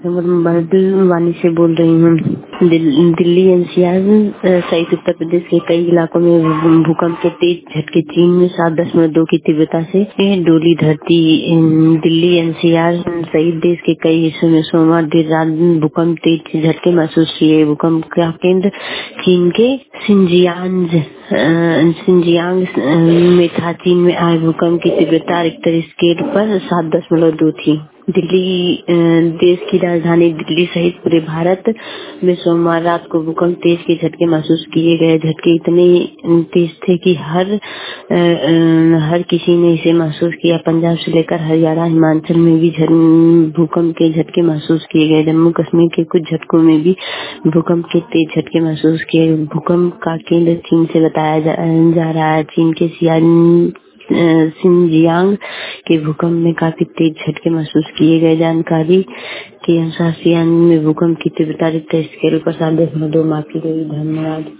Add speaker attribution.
Speaker 1: मैं वानी से बोल रही हूँ। दिल्ली एनसीआर सहित उत्तर प्रदेश के कई इलाकों में भूकंप के तेज झटके। चीन में 7.2 की तीव्रता से डोली धरती। दिल्ली एनसीआर सहित देश के कई हिस्सों में सोमवार देर रात भूकंप तेज झटके महसूस किए। भूकंप का केंद्र चीन के सिंजियांग में था। चीन में आए भूकंप की तीव्रता रिक्टर स्केल पर 7.2 थी। देश की राजधानी दिल्ली सहित पूरे भारत में सोमवार रात को भूकंप तेज के झटके महसूस किए गए। झटके इतने तेज थे कि हर किसी ने इसे महसूस किया। पंजाब से लेकर हरियाणा हिमाचल में भी भूकंप के झटके महसूस किए गए। जम्मू कश्मीर के कुछ झटकों में भी भूकंप के तेज झटके महसूस किए। भूकंप का केंद्र चीन से बताया जा रहा है। चीन के सिंजियांग के भूकंप में काफी तेज झटके महसूस किए गए। जानकारी के अनुसार सियांग में भूकंप की तीव्रता रिक्टर स्केल पर 7.2 मापी गई। धन्यवाद।